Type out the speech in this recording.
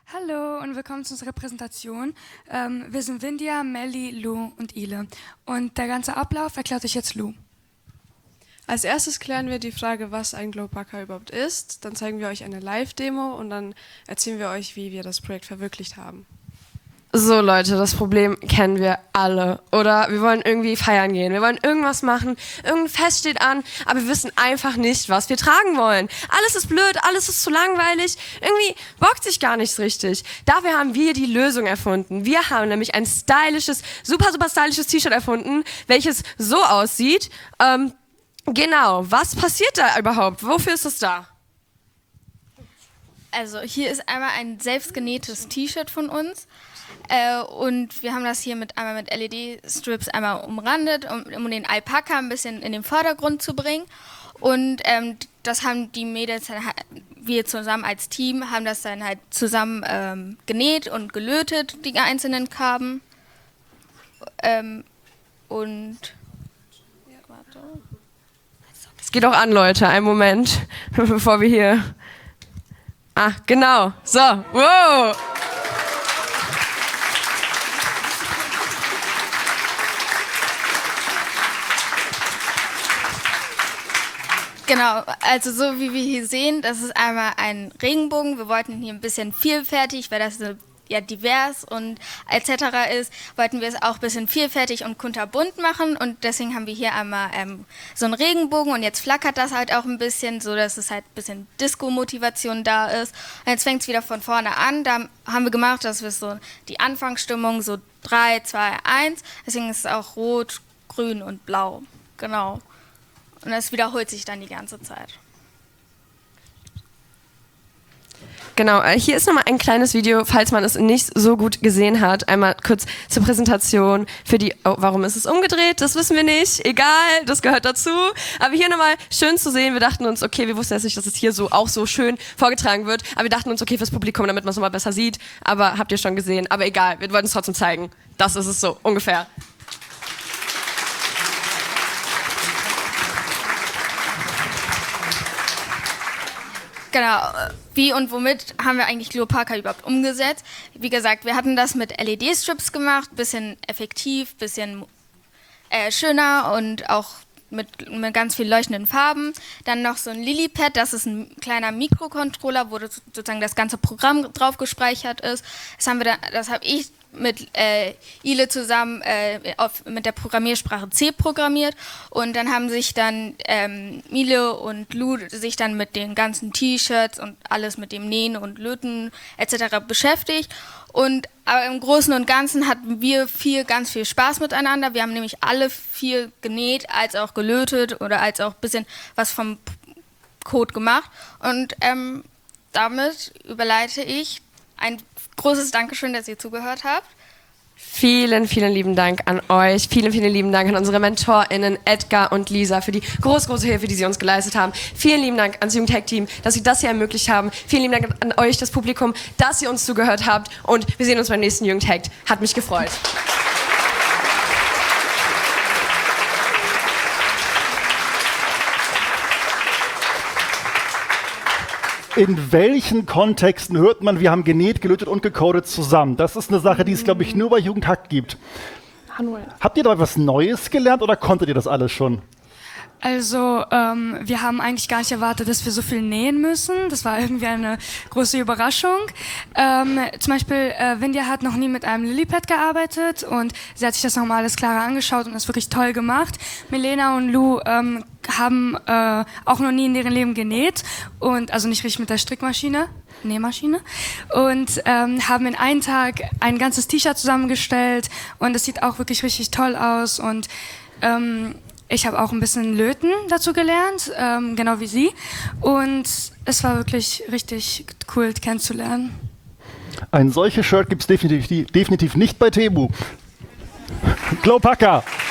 Hallo und willkommen zu unserer Präsentation. Wir sind Vindia, Melli, Lou und Ile. Und der ganze Ablauf erklärt euch jetzt Lou. Als erstes klären wir die Frage, was ein Glowpacker überhaupt ist. Dann zeigen wir euch eine Live-Demo und dann erzählen wir euch, wie wir das Projekt verwirklicht haben. So Leute, das Problem kennen wir alle. Oder wir wollen irgendwie feiern gehen, wir wollen irgendwas machen, irgendein Fest steht an, aber wir wissen einfach nicht, was wir tragen wollen. Alles ist blöd, alles ist zu langweilig, irgendwie bockt sich gar nichts richtig. Dafür haben wir die Lösung erfunden. Wir haben nämlich ein stylisches, super stylisches T-Shirt erfunden, welches so aussieht. Genau, was passiert da überhaupt? Wofür ist es da? Also hier ist einmal ein selbstgenähtes T-Shirt von uns und wir haben das hier einmal mit LED-Strips einmal umrandet, um den Alpaka ein bisschen in den Vordergrund zu bringen. Und das haben die Mädels, wir zusammen als Team, haben das dann halt zusammen genäht und gelötet, die einzelnen Karben. Es geht auch an, Leute, einen Moment, bevor wir hier... Ah, genau, so, wow! Genau, also so wie wir hier sehen, das ist einmal ein Regenbogen. Wir wollten hier ein bisschen vielfältig, weil das so ja divers und etc. ist, wollten wir es auch ein bisschen vielfältig und kunterbunt machen und deswegen haben wir hier einmal so einen Regenbogen und jetzt flackert das halt auch ein bisschen, so dass es halt ein bisschen Disco-Motivation da ist. Und jetzt fängt es wieder von vorne an, da haben wir gemacht, dass wir so die Anfangsstimmung so 3, 2, 1, deswegen ist es auch rot, grün und blau, genau. Und das wiederholt sich dann die ganze Zeit. Genau, hier ist nochmal ein kleines Video, falls man es nicht so gut gesehen hat. Einmal kurz zur Präsentation für die... Oh, warum ist es umgedreht? Das wissen wir nicht. Egal, das gehört dazu. Aber hier nochmal schön zu sehen. Wir dachten uns, okay, wir wussten jetzt nicht, dass es hier so auch so schön vorgetragen wird. Aber wir dachten uns, okay, fürs Publikum, damit man es nochmal besser sieht. Aber habt ihr schon gesehen. Aber egal, wir wollten es trotzdem zeigen. Das ist es so, ungefähr. Genau, wie und womit haben wir eigentlich Glowpacker überhaupt umgesetzt? Wie gesagt, wir hatten das mit LED-Strips gemacht, bisschen effektiv, bisschen schöner und auch mit ganz viel leuchtenden Farben. Dann noch so ein Lilipad, das ist ein kleiner Mikrocontroller, wo sozusagen das ganze Programm drauf gespeichert ist. Das habe ich mit Ile zusammen mit der Programmiersprache C programmiert und dann haben sich dann Ile und Lou sich dann mit den ganzen T-Shirts und alles mit dem Nähen und Löten etc. beschäftigt und aber im Großen und Ganzen hatten wir ganz viel Spaß miteinander. Wir haben nämlich alle viel genäht, als auch gelötet oder als auch ein bisschen was vom Code gemacht und damit überleite ich ein großes Dankeschön, dass ihr zugehört habt. Vielen, vielen lieben Dank an euch. Vielen, vielen lieben Dank an unsere MentorInnen Edgar und Lisa für die große Hilfe, die sie uns geleistet haben. Vielen lieben Dank ans Jugendhack-Team, dass sie das hier ermöglicht haben. Vielen lieben Dank an euch, das Publikum, dass ihr uns zugehört habt. Und wir sehen uns beim nächsten Jugendhack. Hat mich gefreut. In welchen Kontexten hört man, wir haben genäht, gelötet und gecodet zusammen? Das ist eine Sache, die es, glaube ich, nur bei Jugendhack gibt. Habt ihr da was Neues gelernt oder konntet ihr das alles schon? Also, wir haben eigentlich gar nicht erwartet, dass wir so viel nähen müssen. Das war irgendwie eine große Überraschung. Zum Beispiel, Vindia hat noch nie mit einem Lilipad gearbeitet und sie hat sich das nochmal alles klarer angeschaut und das wirklich toll gemacht. Milena und Lou haben auch noch nie in ihrem Leben genäht und also nicht richtig mit der Nähmaschine und haben in einem Tag ein ganzes T-Shirt zusammengestellt und es sieht auch wirklich richtig toll aus und ich habe auch ein bisschen Löten dazu gelernt, genau wie sie. Und es war wirklich richtig cool kennenzulernen. Ein solches Shirt gibt es definitiv nicht bei Temu. Glowpacker!